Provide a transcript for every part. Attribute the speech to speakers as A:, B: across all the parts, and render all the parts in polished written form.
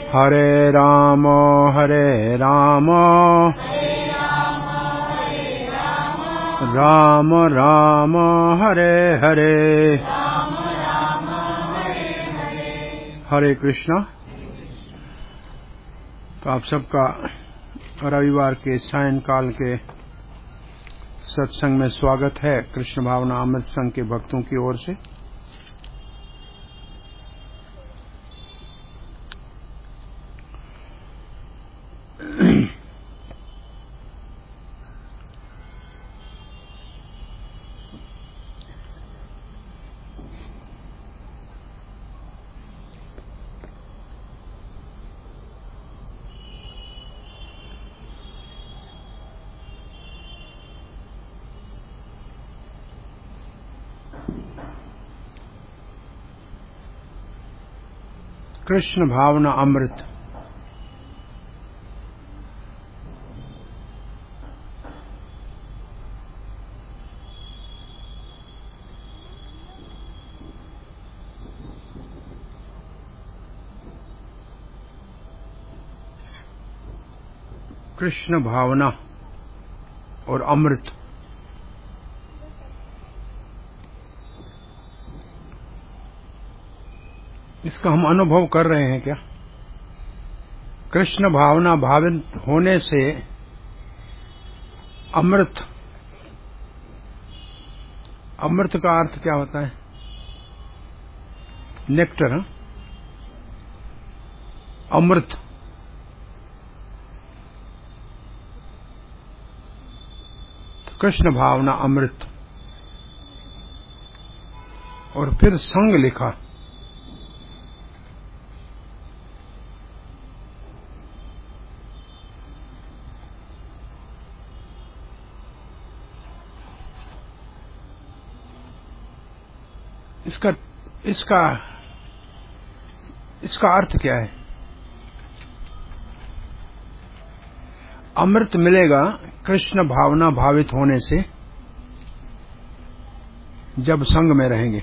A: हरे राम राम राम हरे हरे हरे कृष्णा। तो आप सबका रविवार के सायंकाल के सत्संग में स्वागत है कृष्ण भावना अमृत संघ के भक्तों की ओर से। कृष्ण भावना अमृत। कृष्ण भावना और अमृत, इसका हम अनुभव कर रहे हैं क्या? कृष्ण भावना भावित होने से अमृत, अमृत का अर्थ क्या होता है? नेक्टर, अमृत। कृष्ण भावना अमृत। और फिर संग लिखा। इसका अर्थ क्या है? अमृत मिलेगा कृष्ण भावना भावित होने से, जब संग में रहेंगे।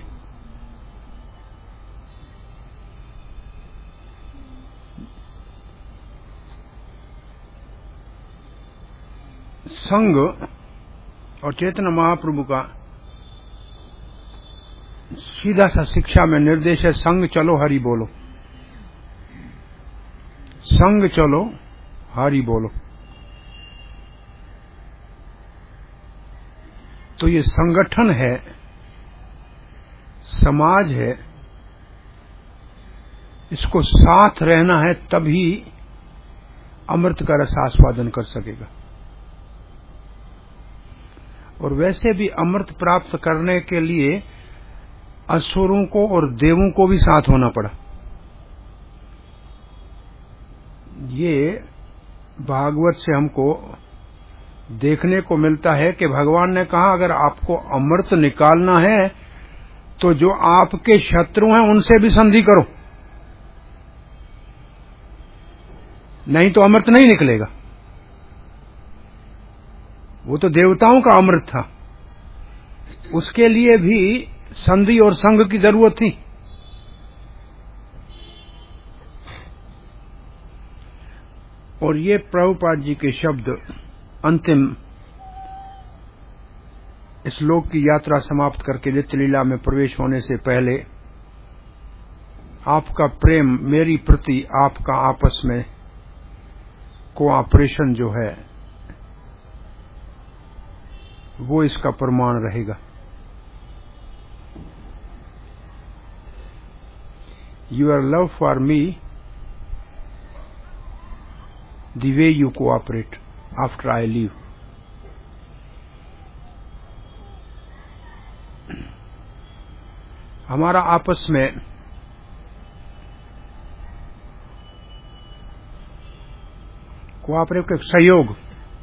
A: संग और चैतन्य महाप्रभु का सीधा सा शिक्षा में निर्देश है, संग चलो हरि बोलो, संग चलो हरि बोलो। तो ये संगठन है, समाज है, इसको साथ रहना है, तभी अमृत का रस आस्वादन कर सकेगा। और वैसे भी अमृत प्राप्त करने के लिए असुरों को और देवों को भी साथ होना पड़ा। ये भागवत से हमको देखने को मिलता है कि भगवान ने कहा, अगर आपको अमृत निकालना है तो जो आपके शत्रु हैं उनसे भी संधि करो, नहीं तो अमृत नहीं निकलेगा। वो तो देवताओं का अमृत था, उसके लिए भी संधि और संग की जरूरत थी। और ये प्रभुपाद जी के शब्द अंतिम इस लोक की यात्रा समाप्त करके नित्य लीला में प्रवेश होने से पहले, आपका प्रेम मेरी प्रति, आपका आपस में कोऑपरेशन जो है वो इसका प्रमाण रहेगा। Your love for me, the way you cooperate after I leave. हमारा आपस में कोऑपरेटिव सहयोग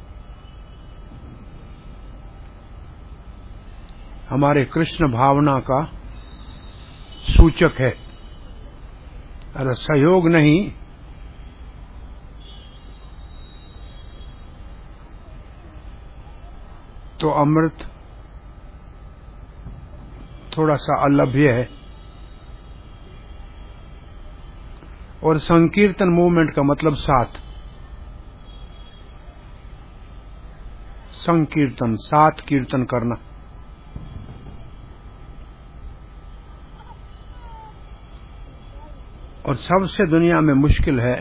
A: हमारे कृष्ण भावना का सूचक है। अगर सहयोग नहीं तो अमृत थोड़ा सा अलभ्य है। और संकीर्तन मूवमेंट का मतलब साथ, संकीर्तन, साथ कीर्तन करना। और सबसे दुनिया में मुश्किल है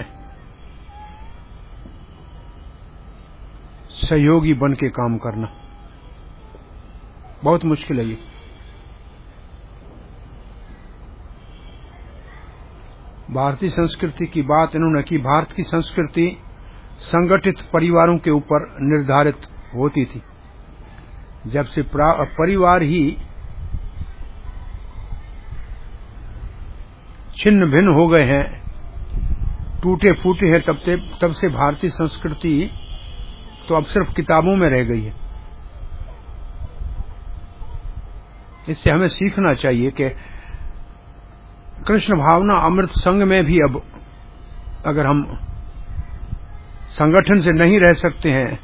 A: सहयोगी बन के काम करना, बहुत मुश्किल है ये। भारतीय संस्कृति की बात इन्होंने की। भारत की संस्कृति संगठित परिवारों के ऊपर निर्धारित होती थी। जब से परिवार ही छिन्न भिन्न हो गए हैं, टूटे फूटे हैं, तब से भारतीय संस्कृति तो अब सिर्फ किताबों में रह गई है। इससे हमें सीखना चाहिए कि कृष्ण भावना अमृत संघ में भी अब अगर हम संगठन से नहीं रह सकते हैं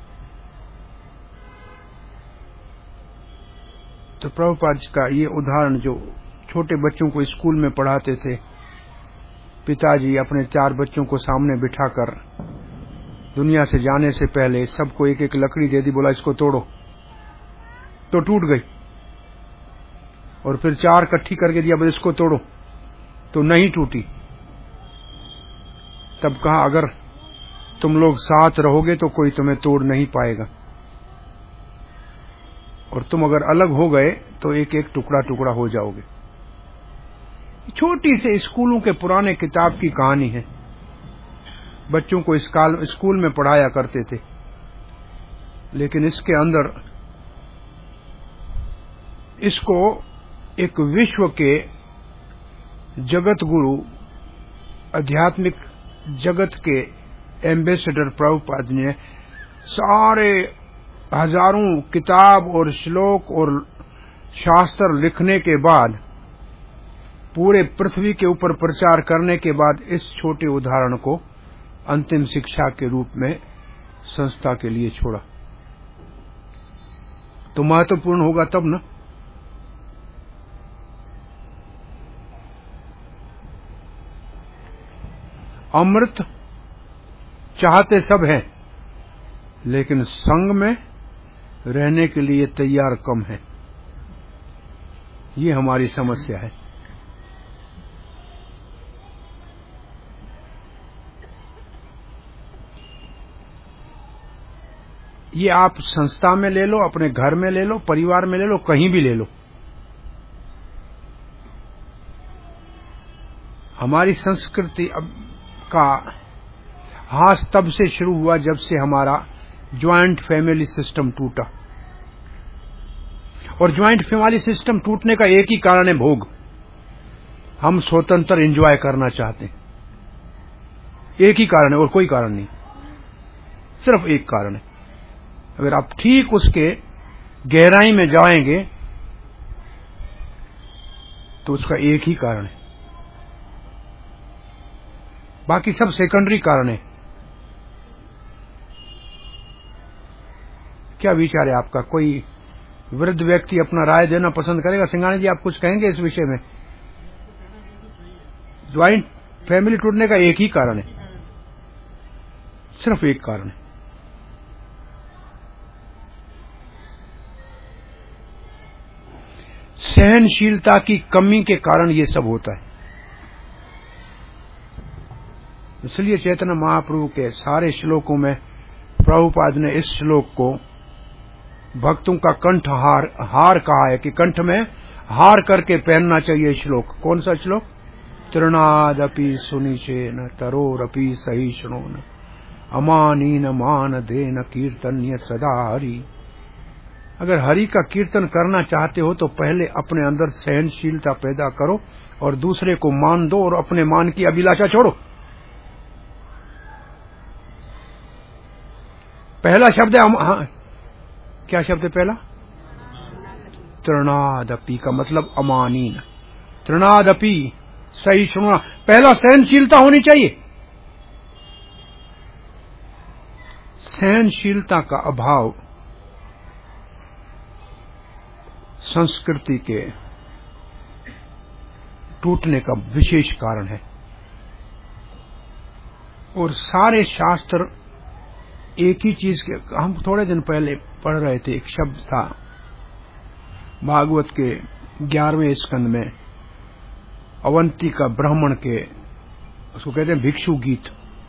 A: तो प्रभुपाद जी का ये उदाहरण, जो छोटे बच्चों को स्कूल में पढ़ाते थे, पिताजी अपने 4 बच्चों को सामने बिठाकर दुनिया से जाने से पहले सबको एक एक लकड़ी दे दी, बोला इसको तोड़ो, तो टूट गई। और फिर 4 इकट्ठी करके दिया, बोले इसको तोड़ो, तो नहीं टूटी। तब कहा अगर तुम लोग साथ रहोगे तो कोई तुम्हें तोड़ नहीं पाएगा, और तुम अगर अलग हो गए तो एक एक टुकड़ा टुकड़ा हो जाओगे। छोटी से स्कूलों के पुराने किताब की कहानी है, बच्चों को स्कूल में पढ़ाया करते थे। लेकिन इसके अंदर इसको एक विश्व के जगत गुरु, आध्यात्मिक जगत के एम्बेसडर प्रभुपाद ने सारे हजारों किताब और श्लोक और शास्त्र लिखने के बाद, पूरे पृथ्वी के ऊपर प्रचार करने के बाद, इस छोटे उदाहरण को अंतिम शिक्षा के रूप में संस्था के लिए छोड़ा। तो महत्वपूर्ण होगा तब ना। अमृत चाहते सब हैं, लेकिन संग में रहने के लिए तैयार कम है। ये हमारी समस्या है। ये आप संस्था में ले लो, अपने घर में ले लो, परिवार में ले लो, कहीं भी ले लो। हमारी संस्कृति अब का हास तब से शुरू हुआ जब से हमारा ज्वाइंट फैमिली सिस्टम टूटा। और ज्वाइंट फैमिली सिस्टम टूटने का एक ही कारण है, भोग। हम स्वतंत्र एंजॉय करना चाहते हैं, एक ही कारण है और कोई कारण नहीं, सिर्फ एक कारण है। अगर आप ठीक उसके गहराई में जाएंगे तो उसका एक ही कारण है, बाकी सब सेकेंडरी कारण है। क्या विचार है आपका? कोई वृद्ध व्यक्ति अपना राय देना पसंद करेगा? सिंघानी जी, आप कुछ कहेंगे इस विषय में? ज्वाइंट फैमिली टूटने का एक ही कारण है, सिर्फ एक कारण है। सहनशीलता की कमी के कारण ये सब होता है। इसलिए चैतन्य महाप्रभु के सारे श्लोकों में प्रभुपाद ने इस श्लोक को भक्तों का कंठ हार कहा है, कि कंठ में हार करके पहनना चाहिए। श्लोक कौन सा श्लोक? तृणादपि सुनिचेन तरोरपि सहिष्णुन अमानीन मान देन कीर्तन्य सदा हरि। अगर हरि का कीर्तन करना चाहते हो तो पहले अपने अंदर सहनशीलता पैदा करो और दूसरे को मान दो और अपने मान की अभिलाषा छोड़ो। पहला शब्द है हाँ, क्या शब्द है पहला? तृणादपि का मतलब अमानीन। तृणादपि सहिष्णुना, पहला सहनशीलता होनी चाहिए। सहनशीलता का अभाव संस्कृति के टूटने का विशेष कारण है। और सारे शास्त्र एक ही चीज के, हम थोड़े दिन पहले पढ़ रहे थे, एक शब्द था भागवत के 11वें स्कंद में, अवंती का ब्राह्मण के, उसको कहते हैं भिक्षु गीत।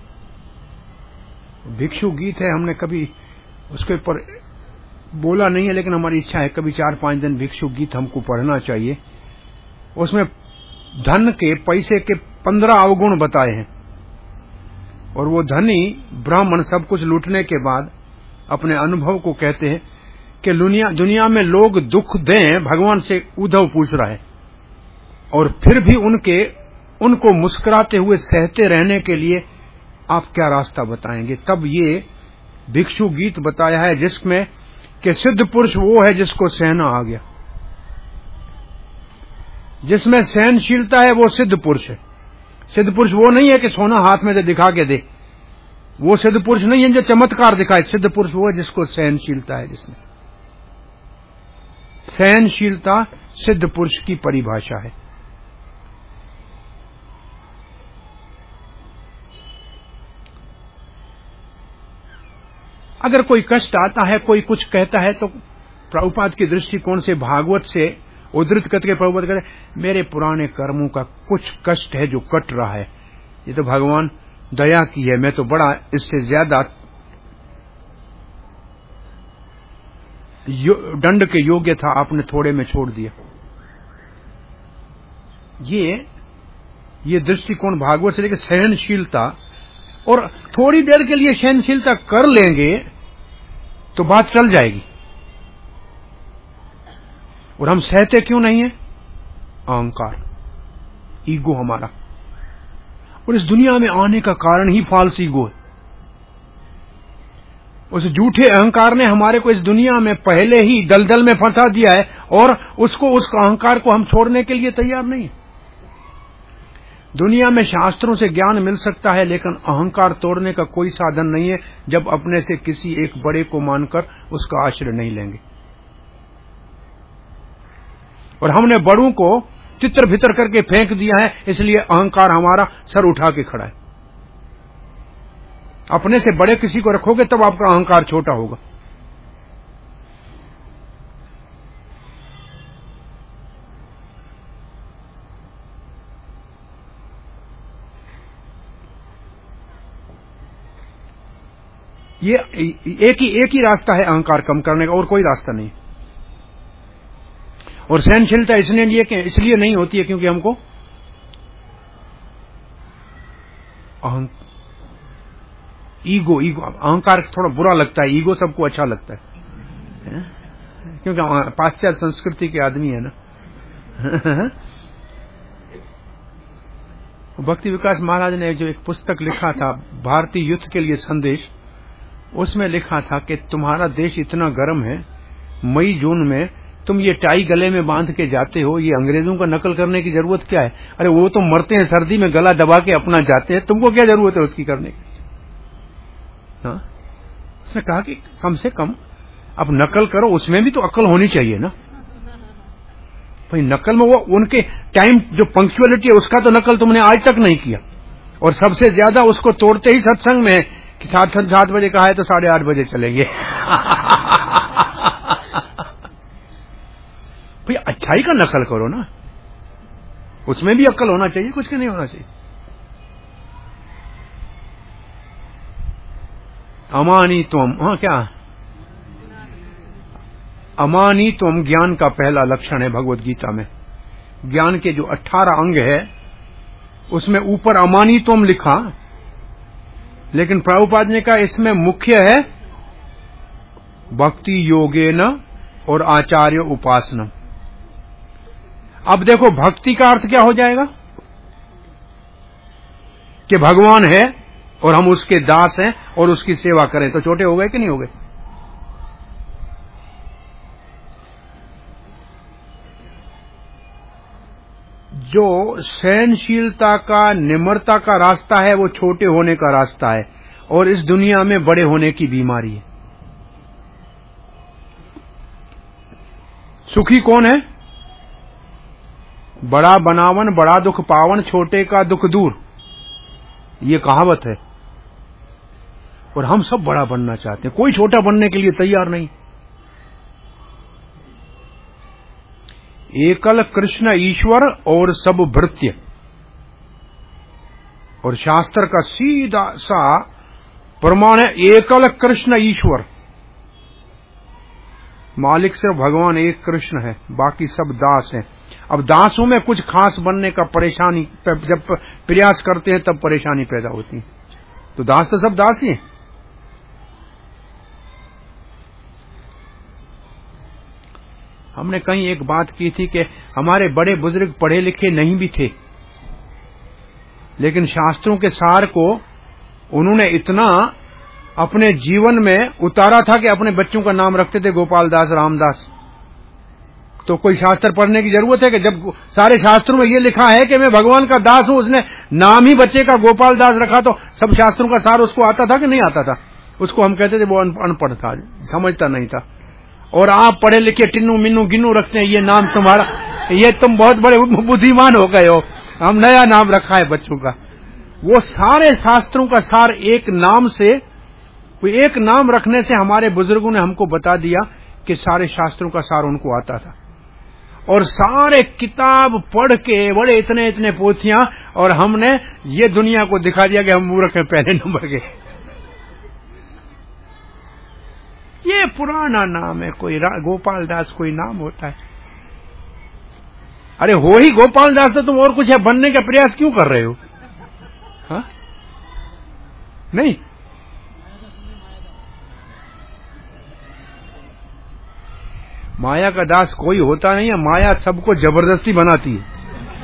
A: भिक्षु गीत है, हमने कभी उसके ऊपर बोला नहीं है, लेकिन हमारी इच्छा है कभी 4-5 दिन भिक्षु गीत हमको पढ़ना चाहिए। उसमें धन के, पैसे के 15 अवगुण बताए हैं, और वो धनी ब्राह्मण सब कुछ लूटने के बाद अपने अनुभव को कहते हैं कि दुनिया में लोग दुख दें, भगवान से उद्धव पूछ रहा है, और फिर भी उनको मुस्कुराते हुए सहते रहने के लिए आप क्या रास्ता बताएंगे। तब ये भिक्षु गीत बताया है, जिसमें कि सिद्ध पुरुष वो है जिसको सहना आ गया, जिसमें सहनशीलता है वो सिद्ध पुरुष है। सिद्ध पुरुष वो नहीं है कि सोना हाथ में से दिखा के दे, वो सिद्ध पुरुष नहीं है जो चमत्कार दिखाए। सिद्ध पुरुष वो है जिसको सहनशीलता है, जिसमें सहनशीलता सिद्ध पुरुष की परिभाषा है। अगर कोई कष्ट आता है, कोई कुछ कहता है, तो प्रभुपाद के दृष्टिकोण से भागवत से उद्धृत करके प्रभुपाद कहते हैं मेरे पुराने कर्मों का कुछ कष्ट है जो कट रहा है, ये तो भगवान दया की है, मैं तो बड़ा इससे ज्यादा दंड के योग्य था, आपने थोड़े में छोड़ दिया। ये दृष्टिकोण भागवत से लेकर सहनशीलता, और थोड़ी देर के लिए सहनशीलता कर लेंगे तो बात चल जाएगी। और हम सहते क्यों नहीं है? अहंकार, ईगो हमारा। और इस दुनिया में आने का कारण ही फॉल्स ईगो है। उस झूठे अहंकार ने हमारे को इस दुनिया में पहले ही दलदल में फंसा दिया है, और उस अहंकार को हम छोड़ने के लिए तैयार नहीं है। दुनिया में शास्त्रों से ज्ञान मिल सकता है, लेकिन अहंकार तोड़ने का कोई साधन नहीं है जब अपने से किसी एक बड़े को मानकर उसका आश्रय नहीं लेंगे। और हमने बड़ों को चित्र भीतर करके फेंक दिया है, इसलिए अहंकार हमारा सर उठा के खड़ा है। अपने से बड़े किसी को रखोगे तब आपका अहंकार छोटा होगा। ये एक ही रास्ता है अहंकार कम करने का, और कोई रास्ता नहीं। और सहनशीलता इसलिए नहीं होती है क्योंकि हमको ईगो अहंकार थोड़ा बुरा लगता है, ईगो सबको अच्छा लगता है, क्योंकि पाश्चात्य संस्कृति के आदमी है ना। भक्ति विकास महाराज ने जो एक पुस्तक लिखा था, भारतीय युद्ध के लिए संदेश, उसमें लिखा था कि तुम्हारा देश इतना गर्म है, मई जून में तुम ये टाई गले में बांध के जाते हो, ये अंग्रेजों का नकल करने की जरूरत क्या है? अरे वो तो मरते हैं सर्दी में, गला दबा के अपना जाते हैं, तुमको क्या जरूरत है उसकी करने की? हाँ, उसने कहा कि कम से कम अब नकल करो, उसमें भी तो अक्ल होनी चाहिए ना भाई। नकल में वो उनके टाइम जो पंक्चुअलिटी है उसका तो नकल तुमने आज तक नहीं किया, और सबसे ज्यादा उसको तोड़ते ही सत्संग में कि 7 बजे कहा है तो 8:30 बजे चलेंगे। भाई अच्छाई का नकल करो ना, उसमें भी अक्ल होना चाहिए, कुछ के नहीं होना चाहिए। अमानित्वम, हाँ क्या अमानित्वम ज्ञान का पहला लक्षण है भगवत गीता में। ज्ञान के जो 18 अंग है उसमें ऊपर अमानित्वम लिखा, लेकिन प्रभुपाद ने कहा इसमें मुख्य है भक्ति योगेन और आचार्य उपासना। अब देखो भक्ति का अर्थ क्या हो जाएगा कि भगवान है और हम उसके दास हैं और उसकी सेवा करें, तो छोटे हो गए कि नहीं हो गए? जो सहनशीलता का, निम्रता का रास्ता है वो छोटे होने का रास्ता है, और इस दुनिया में बड़े होने की बीमारी है। सुखी कौन है? बड़ा बनावन बड़ा दुख पावन, छोटे का दुख दूर, ये कहावत है। और हम सब बड़ा बनना चाहते हैं, कोई छोटा बनने के लिए तैयार नहीं। एकल कृष्ण ईश्वर और सब भृत्य, और शास्त्र का सीधा सा प्रमाण है एकल कृष्ण ईश्वर। मालिक सिर्फ भगवान एक कृष्ण है, बाकी सब दास हैं। अब दासों में कुछ खास बनने का परेशानी, जब प्रयास करते हैं तब परेशानी पैदा होती है। तो दास तो सब दास ही हैं। हमने कहीं एक बात की थी कि हमारे बड़े बुजुर्ग पढ़े लिखे नहीं भी थे, लेकिन शास्त्रों के सार को उन्होंने इतना अपने जीवन में उतारा था कि अपने बच्चों का नाम रखते थे गोपाल दास, रामदास। तो कोई शास्त्र पढ़ने की जरूरत है कि जब सारे शास्त्रों में ये लिखा है कि मैं भगवान का दास हूं, उसने नाम ही बच्चे का गोपाल दास रखा, तो सब शास्त्रों का सार उसको आता था कि नहीं आता था? उसको हम कहते थे वो अनपढ़ था, समझता नहीं था। और आप पढ़े लिखे टिन्नू मिन्नू गिन्नू रखते हैं, ये नाम तुम्हारा, ये तुम बहुत बड़े बुद्धिमान हो गए हो, हम नया नाम रखा है बच्चों का। वो सारे शास्त्रों का सार एक नाम से, एक नाम रखने से हमारे बुजुर्गों ने हमको बता दिया कि सारे शास्त्रों का सार उनको आता था। और सारे किताब पढ़ के बड़े इतने इतने पोथियां, और हमने ये दुनिया को दिखा दिया कि हम मूर्ख हैं पहले नंबर के। ये पुराना नाम है, कोई गोपाल दास कोई नाम होता है? अरे हो ही गोपाल दास, तो तुम और कुछ है बनने का प्रयास क्यों कर रहे हो? हाँ? नहीं, माया का दास कोई होता नहीं है, माया सबको जबरदस्ती बनाती है।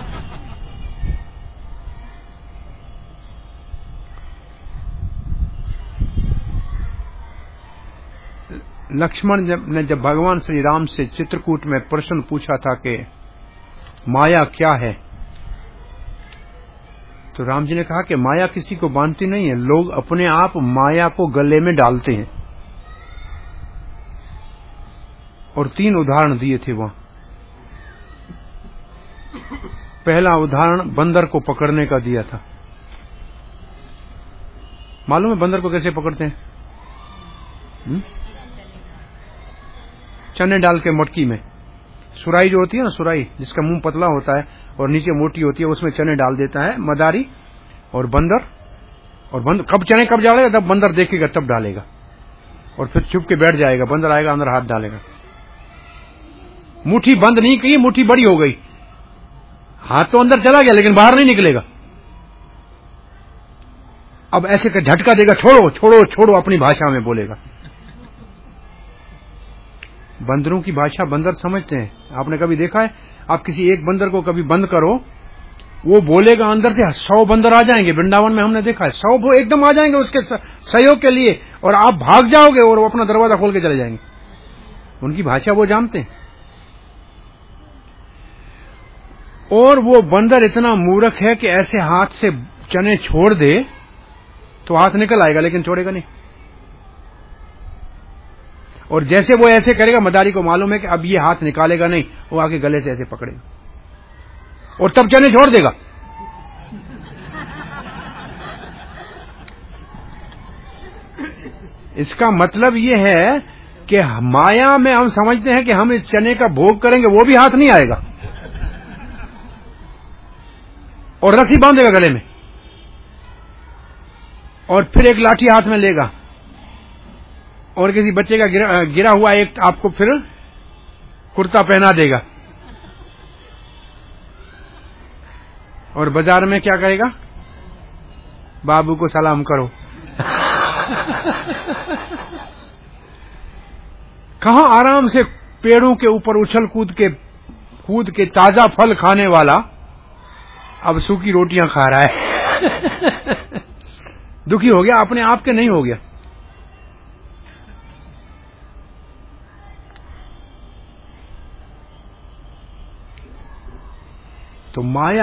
A: लक्ष्मण ने जब भगवान श्री राम से चित्रकूट में प्रश्न पूछा था कि माया क्या है, तो राम जी ने कहा कि माया किसी को बांधती नहीं है, लोग अपने आप माया को गले में डालते हैं। और 3 उदाहरण दिए थे वहां। पहला उदाहरण बंदर को पकड़ने का दिया था। मालूम है बंदर को कैसे पकड़ते हैं? चने डाल के मटकी में, सुराई जो होती है ना, सुराई जिसका मुंह पतला होता है और नीचे मोटी होती है, उसमें चने डाल देता है मदारी और बंदर। और बंदर कब चने कब डालेगा, तब बंदर देखेगा तब डालेगा, और फिर छुप के बैठ जाएगा। बंदर आएगा, अंदर हाथ डालेगा। मुट्ठी बंद नहीं की, मुट्ठी बड़ी हो गई, हाथ तो अंदर चला गया लेकिन बाहर नहीं निकलेगा। अब ऐसे का झटका देगा, छोड़ो छोड़ो छोड़ो, अपनी भाषा में बोलेगा। बंदरों की भाषा बंदर समझते हैं। आपने कभी देखा है, आप किसी एक बंदर को कभी बंद करो, वो बोलेगा अंदर से 100 बंदर आ जाएंगे। वृंदावन में हमने देखा है, 100 वो एकदम आ जाएंगे उसके सहयोग के लिए, और आप भाग जाओगे और वो अपना दरवाजा खोल के चले जाएंगे। उनकी भाषा वो जानते हैं। और वो बंदर इतना मूर्ख है कि ऐसे हाथ से चने छोड़ दे तो हाथ निकल आएगा, लेकिन छोड़ेगा नहीं। और जैसे वो ऐसे करेगा, मदारी को मालूम है कि अब ये हाथ निकालेगा नहीं, वो आके गले से ऐसे पकड़ेगा और तब चने छोड़ देगा। इसका मतलब ये है कि माया में हम समझते हैं कि हम इस चने का भोग करेंगे, वो भी हाथ नहीं आएगा और रस्सी बांधेगा गले में, और फिर एक लाठी हाथ में लेगा और किसी बच्चे का गिरा हुआ एक आपको फिर कुर्ता पहना देगा, और बाजार में क्या करेगा, बाबू को सलाम करो। कहां आराम से पेड़ों के ऊपर उछल कूद के ताजा फल खाने वाला अब सूखी रोटियां खा रहा है। दुखी हो गया, अपने आप के नहीं हो गया। तो माया,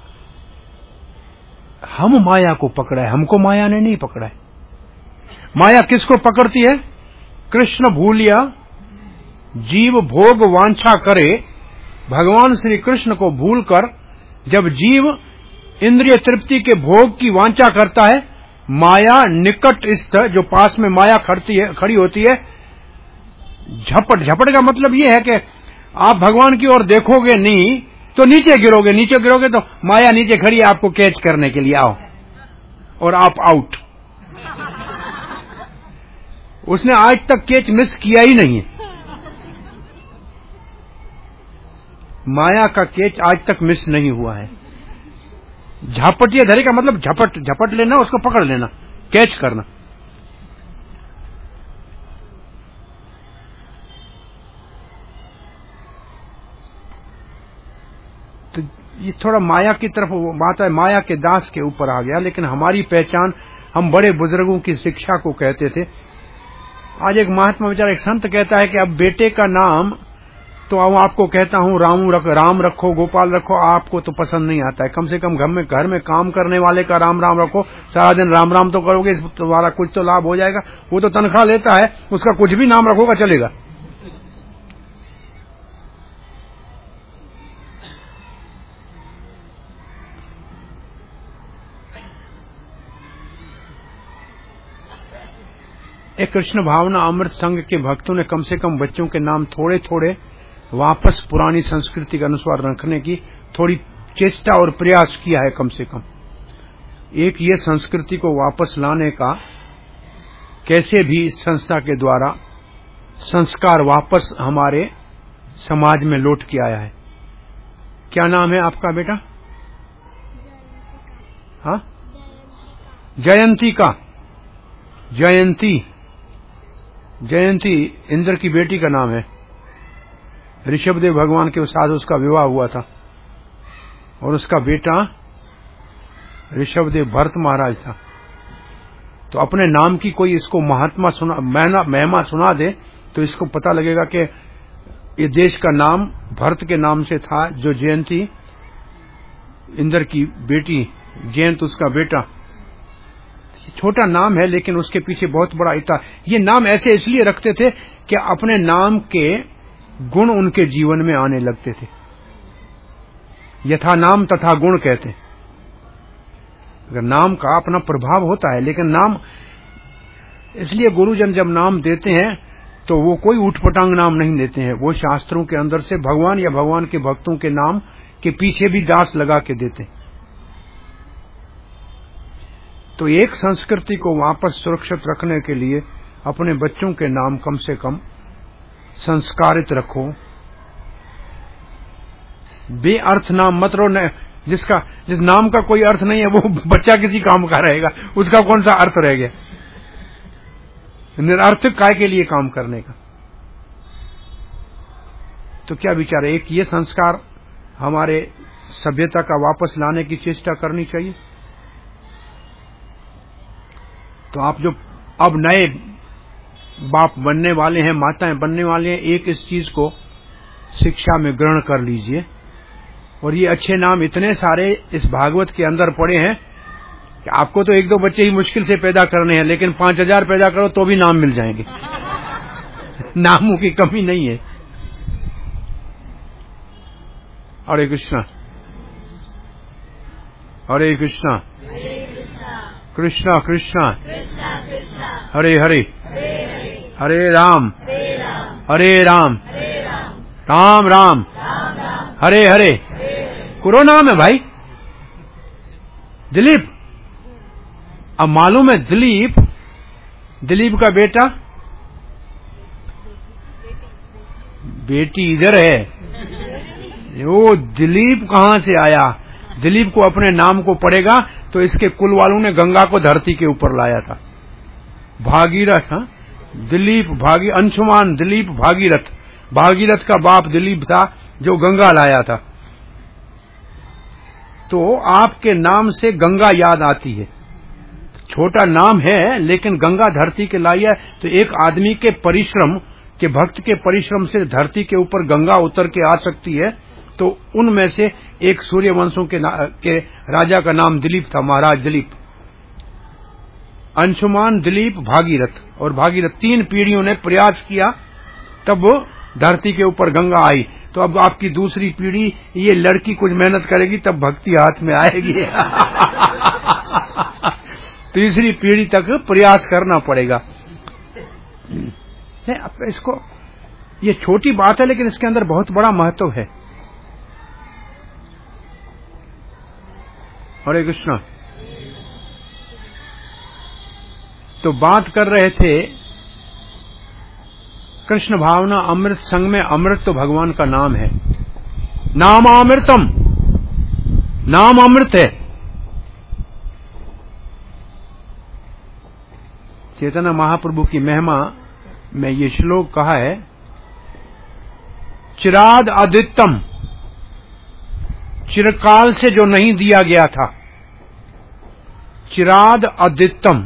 A: हम माया को पकड़ा है, हमको माया ने नहीं पकड़ा है। माया किसको पकड़ती है? कृष्ण भूलिया जीव भोग वांछा करे, भगवान श्री कृष्ण को भूलकर जब जीव इंद्रिय तृप्ति के भोग की वांछा करता है, माया निकटस्थ, जो पास में माया खड़ी होती है, झपट। झपट का मतलब ये है कि आप भगवान की ओर देखोगे नहीं तो नीचे गिरोगे, नीचे गिरोगे तो माया नीचे खड़ी है आपको कैच करने के लिए, आओ, और आप आउट। उसने आज तक कैच मिस किया ही नहीं है। माया का कैच आज तक मिस नहीं हुआ है। झापटिया धरे का मतलब झपट लेना, उसको पकड़ लेना, कैच करना। तो ये थोड़ा माया की तरफ बात है, माया के दास के ऊपर आ गया। लेकिन हमारी पहचान हम बड़े बुजुर्गों की शिक्षा को कहते थे। आज एक महात्मा विचार, एक संत कहता है कि अब बेटे का नाम तो अब आपको कहता हूं राम रखो, गोपाल रखो, आपको तो पसंद नहीं आता है। कम से कम घर में काम करने वाले का राम राम रखो, सारा दिन राम राम तो करोगे, तुम्हारा कुछ तो लाभ हो जाएगा। वो तो तनख्वाह लेता है, उसका कुछ भी नाम रखोगा चलेगा। एक कृष्ण भावना अमृत संघ के भक्तों ने कम से कम बच्चों के नाम थोड़े थोड़े वापस पुरानी संस्कृति के अनुसार रखने की थोड़ी चेष्टा और प्रयास किया है। कम से कम एक ये संस्कृति को वापस लाने का कैसे भी इस संस्था के द्वारा संस्कार वापस हमारे समाज में लौट के आया है। क्या नाम है आपका बेटा? हाँ, जयंती का। जयंती इंद्र की बेटी का नाम है। ऋषभदेव भगवान के साथ उसका विवाह हुआ था और उसका बेटा ऋषभदेव भरत महाराज था। तो अपने नाम की कोई इसको महिमा सुना दे तो इसको पता लगेगा कि ये देश का नाम भरत के नाम से था। जो जयंती इंद्र की बेटी, जयंत उसका बेटा। छोटा नाम है लेकिन उसके पीछे बहुत बड़ा इतिहास। ये नाम ऐसे इसलिए रखते थे कि अपने नाम के गुण उनके जीवन में आने लगते थे। यथा नाम तथा गुण कहते। अगर नाम का अपना प्रभाव होता है, लेकिन नाम इसलिए गुरुजन जब नाम देते हैं तो वो कोई उठपटांग नाम नहीं देते हैं। वो शास्त्रों के अंदर से भगवान या भगवान के भक्तों के नाम के पीछे भी दास लगा के देते। तो एक संस्कृति को वापस सुरक्षित रखने के लिए अपने बच्चों के नाम कम से कम संस्कारित रखो। बेअर्थ नाम मत रो। जिस नाम का कोई अर्थ नहीं है वो बच्चा किसी काम का रहेगा, उसका कौन सा अर्थ रह गया? निरर्थक काय के लिए काम करने का। तो क्या विचार है? एक ये संस्कार हमारे सभ्यता का वापस लाने की चेष्टा करनी चाहिए। तो आप जो अब नए बाप बनने वाले हैं, माताएं बनने वाले हैं, एक इस चीज को शिक्षा में ग्रहण कर लीजिए। और ये अच्छे नाम इतने सारे इस भागवत के अंदर पड़े हैं कि आपको तो 1-2 बच्चे ही मुश्किल से पैदा करने हैं, लेकिन 5000 पैदा करो तो भी नाम मिल जाएंगे। नामों की कमी नहीं है। हरे कृष्णा हरे कृष्णा कृष्णा कृष्णा हरे हरे हरे राम हरे राम राम राम हरे हरे। कुरो नाम है भाई दिलीप। अब मालूम है दिलीप का बेटा, बेटी इधर है। वो दिलीप कहां से आया? दिलीप को अपने नाम को पड़ेगा तो इसके कुल वालों ने गंगा को धरती के ऊपर लाया था। भागीरथ, हाँ, दिलीप अंशुमान दिलीप भागीरथ। भागीरथ का बाप दिलीप था जो गंगा लाया था। तो आपके नाम से गंगा याद आती है। छोटा नाम है लेकिन गंगा धरती के लाई है। तो एक आदमी के परिश्रम के, भक्त के परिश्रम से धरती के ऊपर गंगा उतर के आ सकती है। तो उनमें से एक सूर्यवंशों के राजा का नाम दिलीप था, महाराज दिलीप। अंशुमान, दिलीप, भागीरथ। और भागीरथ 3 पीढ़ियों ने प्रयास किया तब धरती के ऊपर गंगा आई। तो अब आपकी दूसरी पीढ़ी, ये लड़की कुछ मेहनत करेगी तब भक्ति हाथ में आएगी। तीसरी पीढ़ी तक प्रयास करना पड़ेगा। इसको, ये छोटी बात है लेकिन इसके अंदर बहुत बड़ा महत्व है। हरे कृष्णा। तो बात कर रहे थे कृष्ण भावना अमृत संग में। अमृत तो भगवान का नाम है। नाम अमृतम, नाम अमृत है। चैतन्य महाप्रभु की महिमा में ये श्लोक कहा है, चिराद अद्वितम, चिरकाल से जो नहीं दिया गया था। चिराद अद्वितम,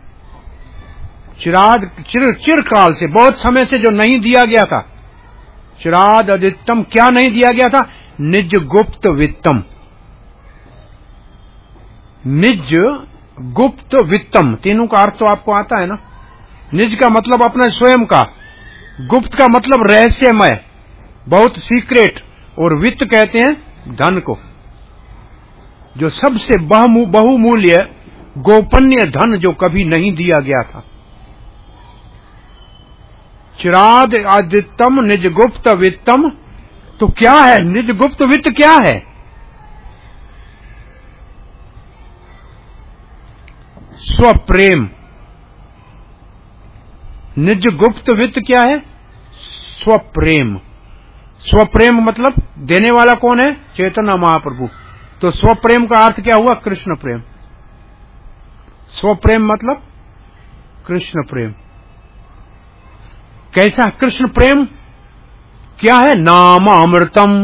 A: चिराद चिरकाल से, बहुत समय से जो नहीं दिया गया था। चिराद अद्वितम, क्या नहीं दिया गया था? निज गुप्त वित्तम। निज गुप्त वित्तम, तीनों का अर्थ तो आपको आता है ना। निज का मतलब अपना स्वयं का, गुप्त का मतलब रहस्यमय, बहुत सीक्रेट, और वित्त कहते हैं धन को, जो सबसे बहुमूल्य गोपनीय धन जो कभी नहीं दिया गया था। चिराद आदित्यम निज गुप्त वित्तम। तो क्या है निज गुप्त वित्त? क्या है? स्वप्रेम। निज गुप्त वित्त क्या है? स्वप्रेम। स्वप्रेम मतलब देने वाला कौन है? चैतन्य महाप्रभु। तो स्वप्रेम का अर्थ क्या हुआ? कृष्ण प्रेम। स्वप्रेम मतलब कृष्ण प्रेम। कैसा कृष्ण प्रेम? क्या है? नाम अमृतम।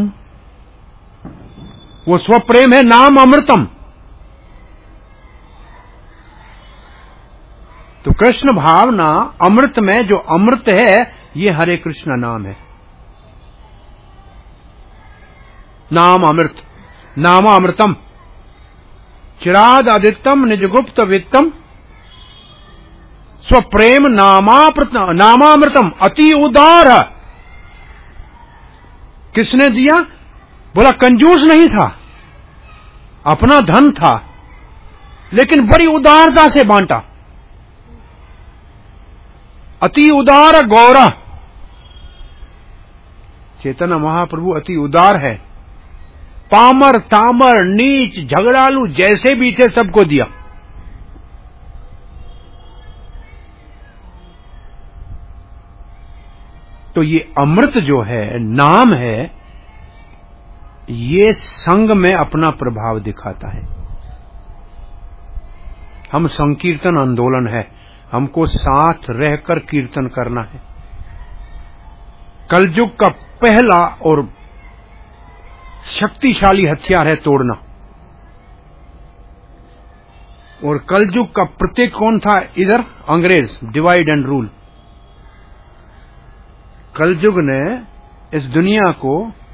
A: वो स्वप्रेम है नाम अमृतम। तो कृष्ण भावना अमृत में जो अमृत है, ये हरे कृष्ण नाम है। नाम अमृत, नाम अमृतम, चिराद आदित्यम निज गुप्त वित्तम, स्वप्रेम नामामृतम, अति उदार। किसने दिया? बोला कंजूस नहीं था, अपना धन था, लेकिन बड़ी उदारता से बांटा। अति उदार गौरा। चैतन्य महाप्रभु अति उदार है। पामर तामर नीच झगड़ालू जैसे भी थे सबको दिया। तो ये अमृत जो है, नाम है, ये संग में अपना प्रभाव दिखाता है। हम संकीर्तन आंदोलन है, हमको साथ रहकर कीर्तन करना है। कलयुग का पहला और शक्तिशाली हथियार है तोड़ना। और कलयुग का प्रतीक कौन था इधर? अंग्रेज, डिवाइड एंड रूल। कलयुग ने इस दुनिया को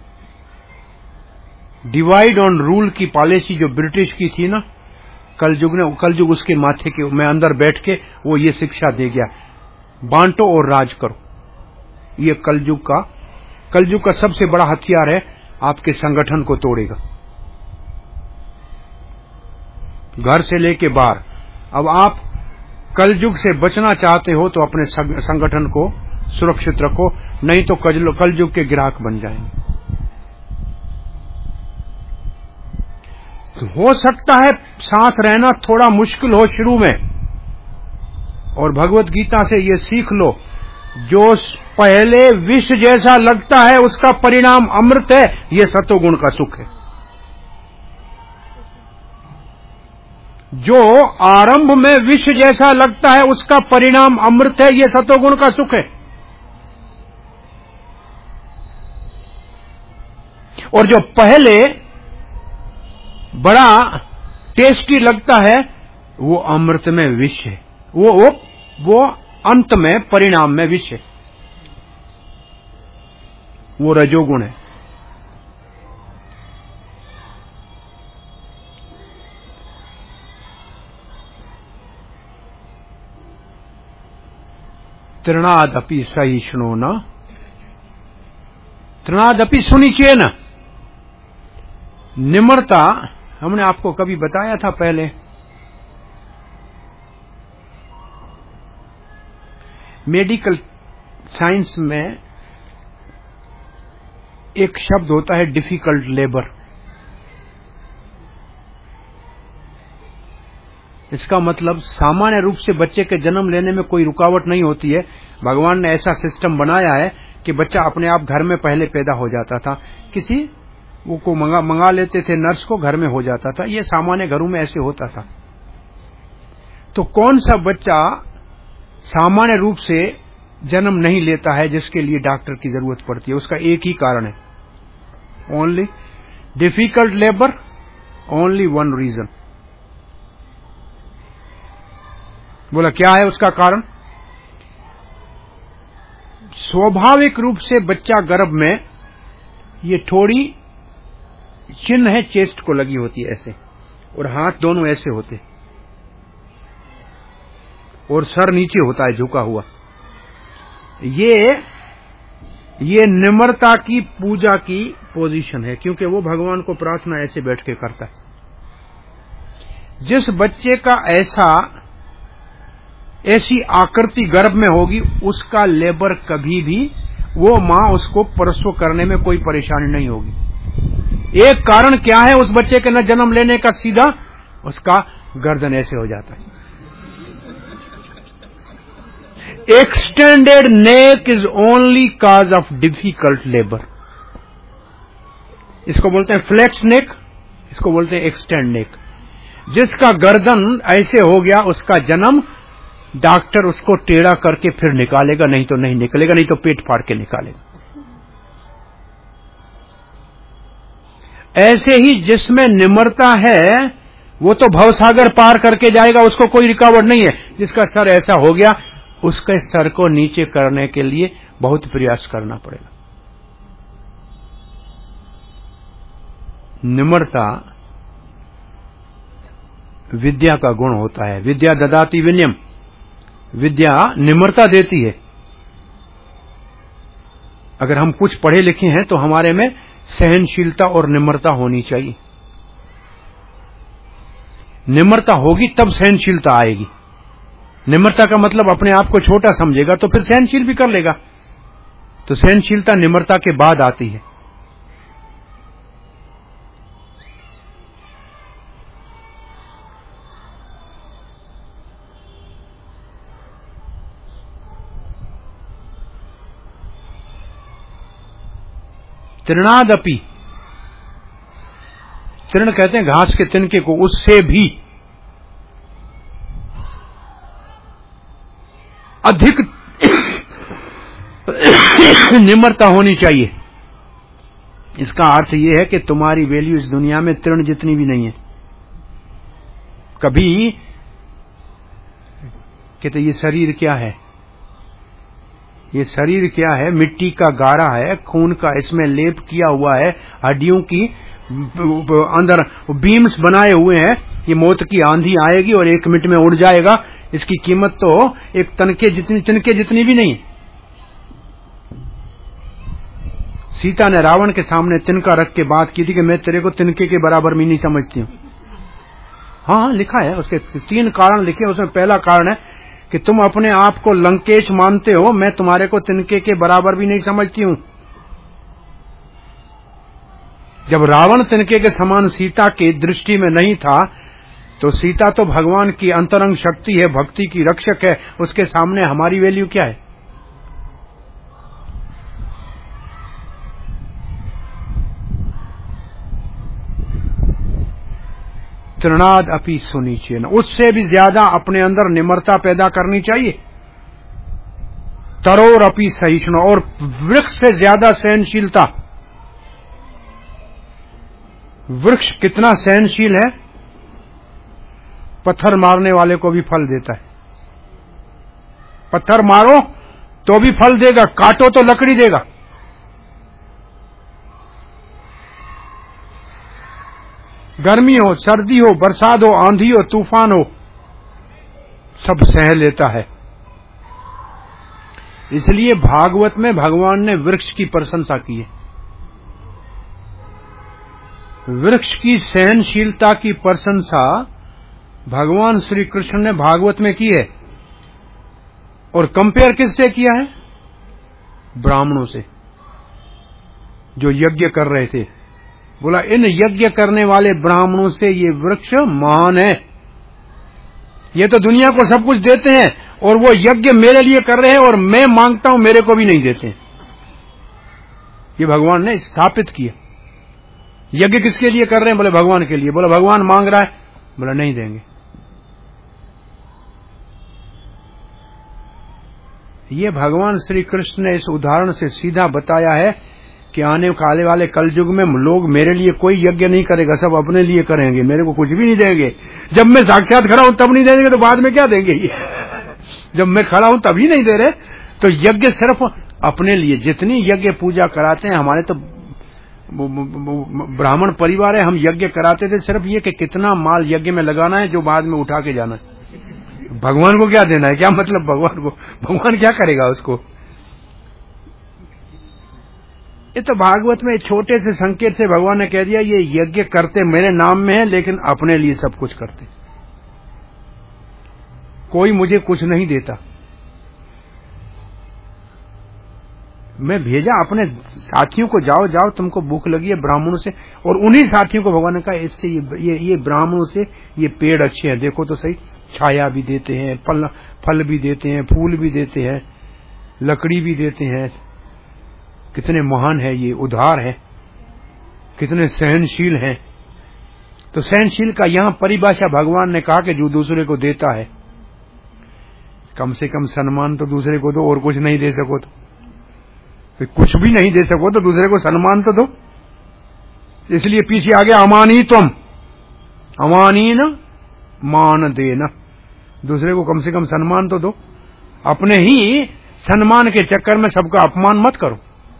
A: डिवाइड ऑन रूल की पॉलिसी जो ब्रिटिश की थी ना, कलयुग उसके माथे के में अंदर बैठ के वो ये शिक्षा दे गया, बांटो और राज करो। ये कलयुग का सबसे बड़ा हथियार है, आपके संगठन को तोड़ेगा, घर से लेके बाहर। अब आप कलयुग से बचना चाहते हो तो अपने संगठन को सुरक्षित रखो, नहीं तो कलयुग के ग्राहक बन जाएंगे। तो हो सकता है साथ रहना थोड़ा मुश्किल हो शुरू में, और भगवत गीता से ये सीख लो, जो पहले विष जैसा लगता है उसका परिणाम अमृत है, ये सतोगुण का सुख है। जो आरंभ में विष जैसा लगता है उसका परिणाम अमृत है, ये सतोगुण का सुख है। और जो पहले बड़ा टेस्टी लगता है वो अमृत में विष है, वो अंत में परिणाम में विष है, वो रजोगुण है। तृणादपि सहिष्णु न, तृणादपि सुनिचेन। निम्रता हमने आपको कभी बताया था पहले, मेडिकल साइंस में एक शब्द होता है डिफिकल्ट लेबर। इसका मतलब सामान्य रूप से बच्चे के जन्म लेने में कोई रुकावट नहीं होती है। भगवान ने ऐसा सिस्टम बनाया है कि बच्चा अपने आप घर में पहले पैदा हो जाता था, किसी वो को मंगा लेते थे, नर्स को, घर में हो जाता था। ये सामान्य घरों में ऐसे होता था। तो कौन सा बच्चा सामान्य रूप से जन्म नहीं लेता है जिसके लिए डॉक्टर की जरूरत पड़ती है? उसका एक ही कारण है, only difficult labour, only one reason. बोला क्या है उसका कारण? स्वाभाविक रूप से बच्चा गर्भ में ये थोड़ी चिन्ह है चेस्ट को लगी होती है ऐसे, और हाथ दोनों ऐसे होते, और सर नीचे होता है झुका हुआ। ये निम्रता की पूजा की पोजीशन है, क्योंकि वो भगवान को प्रार्थना ऐसे बैठ के करता है। जिस बच्चे का ऐसी आकृति गर्भ में होगी, उसका लेबर कभी भी, वो मां उसको प्रसव करने में कोई परेशानी नहीं होगी। एक कारण क्या है उस बच्चे के न जन्म लेने का? सीधा उसका गर्दन ऐसे हो जाता है। Extended neck is only cause of difficult labour. इसको बोलते हैं फ्लेक्स नेक, इसको बोलते हैं एक्सटेंड नेक। जिसका गर्दन ऐसे हो गया, उसका जन्म डॉक्टर उसको टेढ़ा करके फिर निकालेगा, नहीं तो नहीं निकलेगा, नहीं तो पेट फाड़ के निकालेगा। ऐसे ही जिसमें निम्रता है वो तो भवसागर पार करके जाएगा, उसको कोई रुकावट नहीं है। जिसका सर ऐसा हो गया, उसके सर को नीचे करने के लिए बहुत प्रयास करना पड़ेगा। निम्रता विद्या का गुण होता है। विद्या ददाति विनयम, विद्या निम्रता देती है। अगर हम कुछ पढ़े लिखे हैं तो हमारे में सहनशीलता और निम्रता होनी चाहिए। निम्रता होगी तब सहनशीलता आएगी। निम्रता का मतलब अपने आप को छोटा समझेगा तो फिर सहनशील भी कर लेगा। तो सहनशीलता निम्रता के बाद आती है। तृणादपि, तृण कहते हैं घास के तिनके को, उससे भी अधिक निम्रता होनी चाहिए। इसका अर्थ यह है कि तुम्हारी वैल्यू इस दुनिया में तृण जितनी भी नहीं है। कभी कहते ये शरीर क्या है, ये शरीर क्या है? मिट्टी का गारा है, खून का इसमें लेप किया हुआ है, हड्डियों की अंदर बीम्स बनाए हुए हैं। ये मौत की आंधी आएगी और 1 मिनट में उड़ जाएगा। इसकी कीमत तो एक तिनके जितनी भी नहीं है। सीता ने रावण के सामने तिनका रख के बात की थी कि मैं तेरे को तिनके के बराबर भी नहीं समझती हूं। हाँ, लिखा है, उसके 3 कारण लिखे। उसमें पहला कारण है कि तुम अपने आप को लंकेश मानते हो, मैं तुम्हारे को तिनके के बराबर भी नहीं समझती हूं। जब रावण तिनके के समान सीता की दृष्टि में नहीं था, तो सीता तो भगवान की अंतरंग शक्ति है, भक्ति की रक्षक है। उसके सामने हमारी वैल्यू क्या है? तृणाद अपि सुनिचेन, उससे भी ज्यादा अपने अंदर निम्रता पैदा करनी चाहिए। तरोर अपि सहिष्णु, और वृक्ष से ज्यादा सहनशीलता। वृक्ष कितना सहनशील है, पत्थर मारने वाले को भी फल देता है। पत्थर मारो तो भी फल देगा, काटो तो लकड़ी देगा। गर्मी हो, सर्दी हो, बरसात हो, आंधी हो, तूफान हो, सब सह लेता है। इसलिए भागवत में भगवान ने वृक्ष की प्रशंसा की है। वृक्ष की सहनशीलता की प्रशंसा भगवान श्री कृष्ण ने भागवत में की है। और कंपेयर किससे किया है? ब्राह्मणों से जो यज्ञ कर रहे थे। बोला इन यज्ञ करने वाले ब्राह्मणों से ये वृक्ष महान है, ये तो दुनिया को सब कुछ देते हैं और वो यज्ञ मेरे लिए कर रहे हैं और मैं मांगता हूं मेरे को भी नहीं देते। ये भगवान ने स्थापित किया। यज्ञ किसके लिए कर रहे हैं? बोले भगवान के लिए। बोला भगवान मांग रहा है? बोला नहीं देंगे। ये भगवान श्री कृष्ण ने इस उदाहरण से सीधा बताया है कि आने वाले कल युग में लोग मेरे लिए कोई यज्ञ नहीं करेगा, सब अपने लिए करेंगे, मेरे को कुछ भी नहीं देंगे। जब मैं साक्षात खड़ा हूं तब नहीं देंगे तो बाद में क्या देंगे ये? जब मैं खड़ा हूं तभी नहीं दे रहे। तो यज्ञ सिर्फ अपने लिए। जितनी यज्ञ पूजा कराते हैं, हमारे तो ब्राह्मण परिवार है, हम यज्ञ कराते थे सिर्फ ये कि कितना माल यज्ञ में लगाना है जो बाद में उठा के जाना है। भगवान को क्या देना है? क्या मतलब भगवान को? भगवान क्या करेगा उसको? ये तो भागवत में छोटे से संकेत से भगवान ने कह दिया ये यज्ञ करते मेरे नाम में है लेकिन अपने लिए सब कुछ करते, कोई मुझे कुछ नहीं देता। मैं भेजा अपने साथियों को, जाओ जाओ तुमको भूख लगी है ब्राह्मणों से, और उन्हीं साथियों को भगवान ने कहा इससे ये ब्राह्मणों से ये पेड़ अच्छे हैं, देखो तो सही, छाया भी देते हैं, फल भी देते हैं, फूल भी देते हैं, लकड़ी भी देते हैं, कितने महान है ये, उदार है, कितने सहनशील हैं। तो सहनशील का यहां परिभाषा भगवान ने कहा कि जो दूसरे को देता है, कम से कम सम्मान तो दूसरे को दो, और कुछ नहीं दे सको तो कुछ भी नहीं दे सको तो दूसरे को सम्मान तो दो। इसलिए पीछे आ गया अमानी तुम, अमानी न मान देना, दूसरे को कम से कम सम्मान तो दो। अपने ही सम्मान के चक्कर में सबका अपमान मत करो।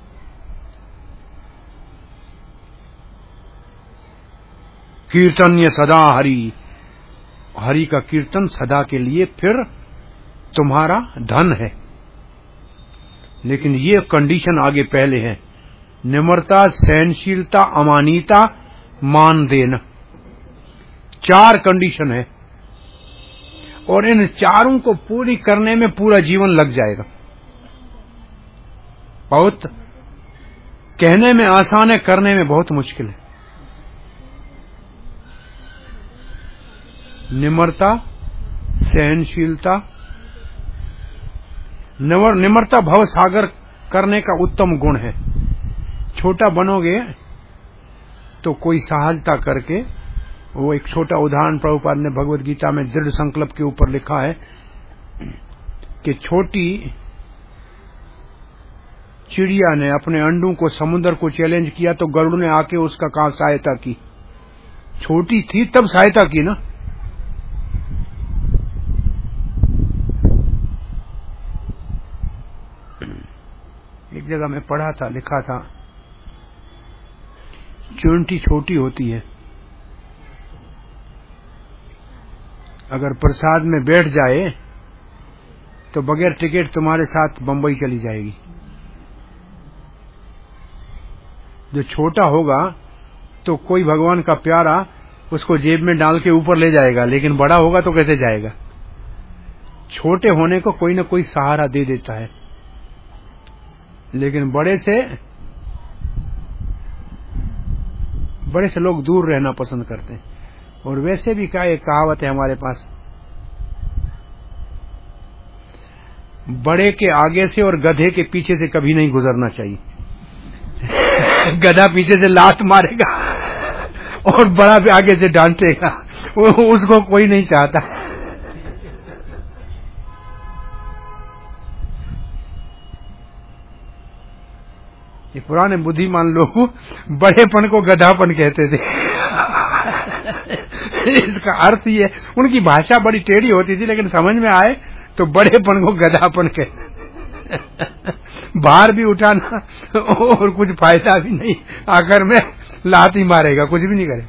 A: कीर्तन्य सदा हरि, हरि का कीर्तन सदा के लिए फिर तुम्हारा धन है। लेकिन ये कंडीशन आगे पहले है, निम्रता, सहनशीलता, अमानिता, मान देना, 4 कंडीशन है। और इन चारों को पूरी करने में पूरा जीवन लग जाएगा। बहुत कहने में आसान है, करने में बहुत मुश्किल है। निम्रता, सहनशीलता, निम्रता भव सागर करने का उत्तम गुण है। छोटा बनोगे तो कोई सहजता करके, वो एक छोटा उदाहरण प्रभुपाद ने भगवत गीता में दृढ़ संकल्प के ऊपर लिखा है कि छोटी चिड़िया ने अपने अंडों को समुद्र को चैलेंज किया तो गरुड़ ने आके उसका काम सहायता की। छोटी थी तब सहायता की ना। एक जगह मैं पढ़ा था, लिखा था, चुनटी छोटी होती है, अगर प्रसाद में बैठ जाए तो बगैर टिकट तुम्हारे साथ बंबई चली जाएगी। जो छोटा होगा तो कोई भगवान का प्यारा उसको जेब में डाल के ऊपर ले जाएगा, लेकिन बड़ा होगा तो कैसे जाएगा? छोटे होने को कोई न कोई सहारा दे देता है, लेकिन बड़े से लोग दूर रहना पसंद करते हैं। और वैसे भी क्या एक कहावत है हमारे पास, बड़े के आगे से और गधे के पीछे से कभी नहीं गुजरना चाहिए। गधा पीछे से लात मारेगा और बड़ा भी आगे से डांटेगा, उसको कोई नहीं चाहता। ये पुराने बुद्धिमान लोग बड़ेपन को गधापन कहते थे। इसका अर्थ ये, उनकी भाषा बड़ी टेढ़ी होती थी, लेकिन समझ में आए तो बड़ेपन को गधापन कहते। भार भी उठाना और कुछ फायदा भी नहीं, आखिर में लात ही मारेगा, कुछ भी नहीं करेगा।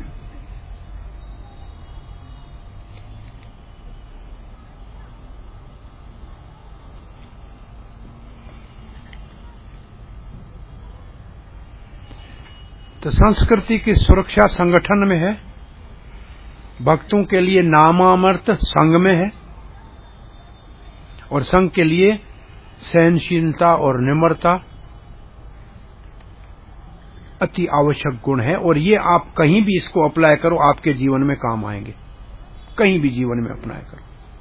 A: तो संस्कृति की सुरक्षा संगठन में है, भक्तों के लिए नामामर्थ संघ में है, और संघ के लिए सहनशीलता और निम्रता अति आवश्यक गुण है। और ये आप कहीं भी इसको अप्लाई करो, आपके जीवन में काम आएंगे। कहीं भी जीवन में अप्लाई करो।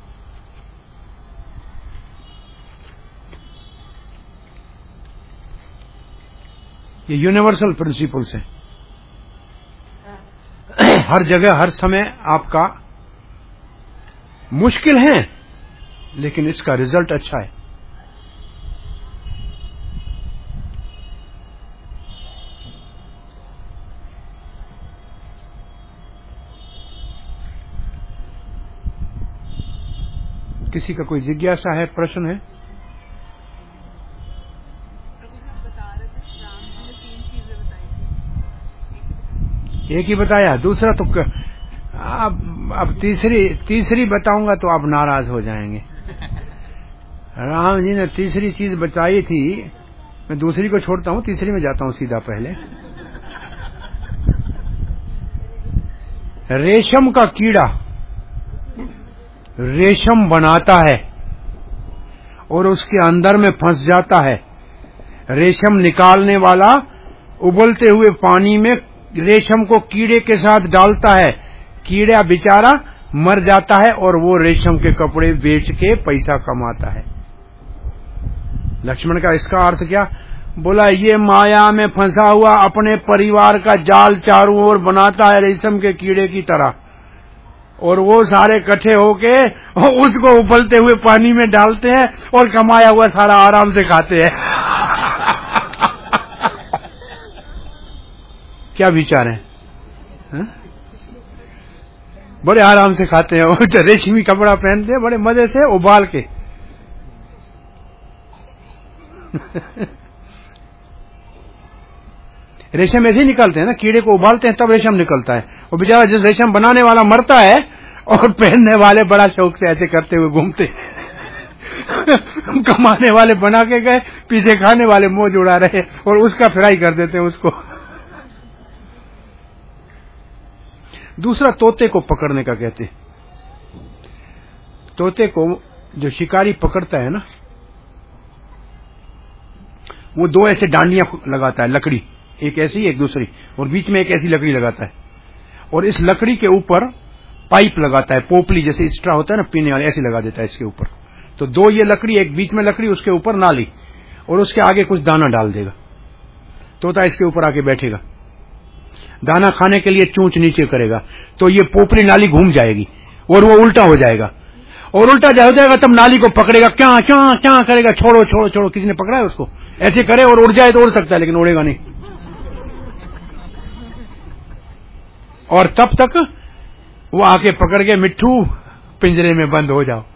A: ये यूनिवर्सल प्रिंसिपल्स हैं। हर जगह हर समय आपका मुश्किल है, लेकिन इसका रिजल्ट अच्छा है। किसी का कोई जिज्ञासा है, प्रश्न है? एक ही बताया, दूसरा तो अब तीसरी बताऊंगा तो आप नाराज हो जाएंगे। राम जी ने तीसरी चीज बताई थी, मैं दूसरी को छोड़ता हूं, तीसरी में जाता हूं सीधा। पहले रेशम का कीड़ा रेशम बनाता है और उसके अंदर में फंस जाता है। रेशम निकालने वाला उबलते हुए पानी में रेशम को कीड़े के साथ डालता है। कीड़ा बेचारा मर जाता है और वो रेशम के कपड़े बेच के पैसा कमाता है। लक्ष्मण का इसका अर्थ क्या? बोला ये माया में फंसा हुआ अपने परिवार का जाल चारों ओर बनाता है रेशम के कीड़े की तरह, और वो सारे इकट्ठे होके उसको उबलते हुए पानी में डालते हैं और कमाया हुआ सारा आराम से खाते हैं। क्या विचार है? हा? बड़े आराम से खाते हैं, रेशमी कपड़ा पहनते हैं बड़े मजे से उबाल के। रेशम ऐसे ही निकलते हैं ना, कीड़े को उबालते हैं तब रेशम निकलता है। और बेचारा जिस रेशम बनाने वाला मरता है और पहनने वाले बड़ा शौक से ऐसे करते हुए घूमते हैं। कमाने वाले बना के गए, पीछे खाने वाले मौज उड़ा रहे और उसका फ्राई कर देते हैं उसको। दूसरा तोते को पकड़ने का कहते हैं। तोते को जो शिकारी पकड़ता है ना, वो दो ऐसे डांडियां लगाता है, लकड़ी एक ऐसी एक दूसरी, और बीच में एक ऐसी लकड़ी लगाता है, और इस लकड़ी के ऊपर पाइप लगाता है, पोपली जैसे स्ट्रा होता है ना पीने वाले, ऐसे लगा देता है इसके ऊपर। तो दो ये लकड़ी, एक बीच में लकड़ी, उसके ऊपर नाली, और उसके आगे कुछ दाना डाल देगा। तोता इसके ऊपर आके बैठेगा, दाना खाने के लिए चूंच नीचे करेगा, तो ये पोपली नाली घूम जाएगी और वो उल्टा हो जाएगा, और उल्टा हो जाएगा तब नाली को पकड़ेगा, क्या क्या क्या करेगा, छोड़ो छोड़ो छोड़ो, किसी ने पकड़ा है उसको, ऐसे करे और उड़ जाए तो उड़ सकता है लेकिन उड़ेगा नहीं। और तब तक वो आके पकड़ के मिट्ठू पिंजरे में बंद हो जाओ।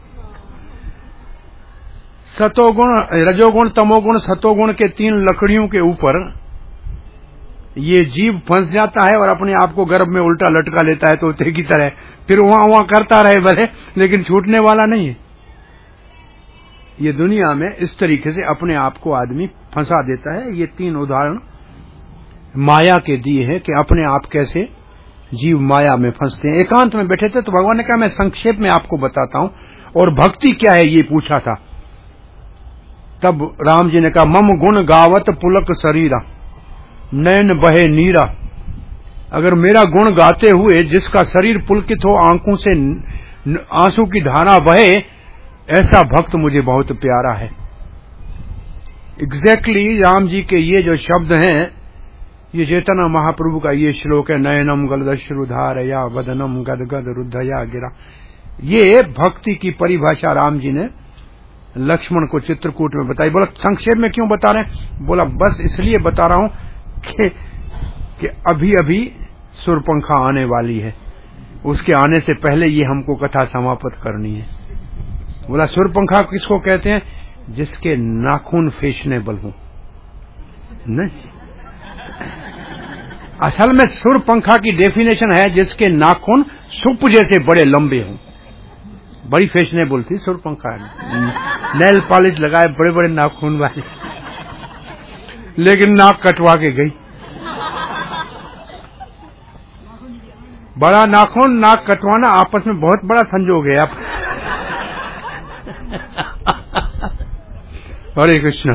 A: सतोगुण, रजोगुण, तमोगुण, सतोगुण के तीन लकड़ियों के ऊपर ये जीव फंस जाता है और अपने आप को गर्भ में उल्टा लटका लेता है तोते की तरह, फिर वहां करता रहे भले, लेकिन छूटने वाला नहीं है। ये दुनिया में इस तरीके से अपने आप को आदमी फंसा देता है। ये तीन उदाहरण माया के दिए हैं कि अपने आप कैसे जीव माया में फंसते हैं। एकांत में बैठे थे तो भगवान ने कहा मैं संक्षेप में आपको बताता हूं, और भक्ति क्या है ये पूछा था। तब राम जी ने कहा मम गुण गावत पुलक शरीरा नयन बहे नीरा। अगर मेरा गुण गाते हुए जिसका शरीर पुलकित हो, आंखों से आंसू की धारा बहे, ऐसा भक्त मुझे बहुत प्यारा है। एग्जैक्टली राम जी के ये जो शब्द हैं, ये चैतन्य महाप्रभु का ये श्लोक है, नयनम गलदश्रुधार या वदनम गदगद रुद्धया गिरा। ये भक्ति की परिभाषा राम जी ने लक्ष्मण को चित्रकूट में बताई। बोला संक्षेप में क्यों बता रहे हैं? बोला बस इसलिए बता रहा हूं कि अभी अभी सुरपंखा आने वाली है, उसके आने से पहले ये हमको कथा समाप्त करनी है। बोला सुरपंखा किसको कहते हैं? जिसके नाखून फैशनेबल हो। नहीं, असल में सुरपंखा की डेफिनेशन है जिसके नाखून सुप जैसे बड़े लंबे हों। बड़ी फैशनेबल थी सुरपंखा, नेल पॉलिश लगाए, बड़े बड़े नाखून वाले, लेकिन नाक कटवा के गई। बड़ा नाखून नाक कटवाना आपस में बहुत बड़ा संजोग है। आप हरे कृष्ण।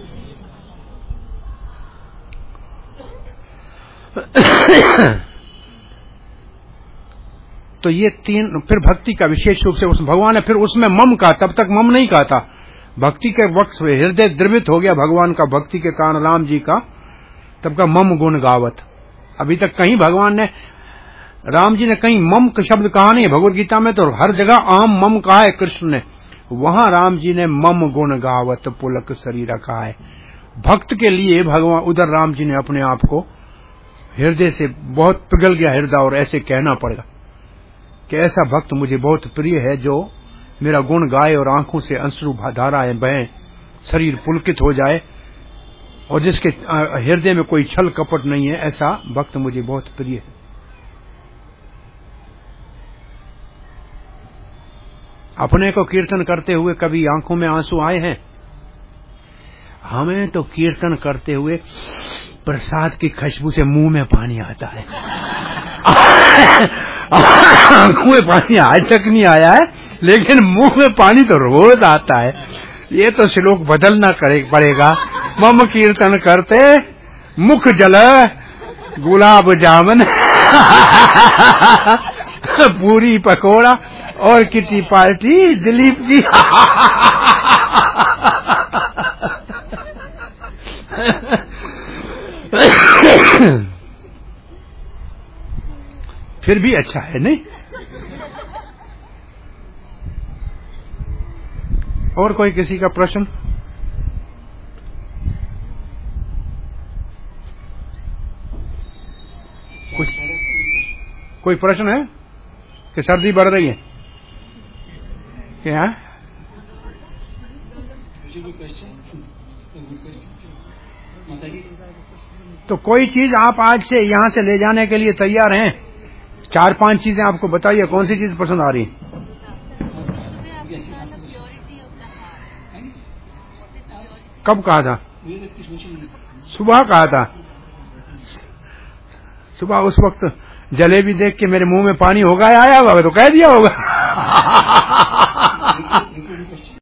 A: तो ये तीन, फिर भक्ति का विशेष रूप से उस भगवान ने फिर उसमें मम कहा, तब तक मम नहीं कहा था। भक्ति के वक्त हृदय द्रवित हो गया भगवान का भक्ति के कारण राम जी का, तब का मम गुण गावत। अभी तक कहीं भगवान ने, राम जी ने कहीं मम का शब्द कहा नहीं है भगवत गीता में, तो हर जगह आम मम कहा है कृष्ण ने। वहां राम जी ने मम गुण गावत पुलक शरीर कहा है। भक्त के लिए भगवान, उधर राम जी ने अपने आप को हृदय से बहुत पिघल गया हृदय, और ऐसे कहना पड़ेगा कि ऐसा भक्त मुझे बहुत प्रिय है जो मेरा गुण गाए और आंखों से अश्रु धाराएं बहें, शरीर पुलकित हो जाए, और जिसके हृदय में कोई छल कपट नहीं है, ऐसा भक्त मुझे बहुत प्रिय है। अपने को कीर्तन करते हुए कभी आंखों में आंसू आए हैं? हमें तो कीर्तन करते हुए प्रसाद की खुशबू से मुंह में पानी आता है। आंखों में पानी आज तक नहीं आया है, लेकिन मुंह में पानी तो रोज आता है। ये तो श्लोक बदलना पड़ेगा। मम कीर्तन करते मुख जल गुलाब जामुन पूरी पकोड़ा और किटी पार्टी दिलीप जी। फिर भी अच्छा है नहीं? और कोई किसी का प्रश्न? कुछ कोई प्रश्न है कि सर्दी बढ़ रही है क्या? तो कोई चीज आप आज से यहाँ से ले जाने के लिए तैयार हैं? 4-5 चीजें आपको बताइए, कौन सी चीज पसंद आ रही? कब कहा था? सुबह कहा था। सुबह उस वक्त जलेबी देख के मेरे मुंह में पानी होगा, आया होगा तो कह दिया होगा।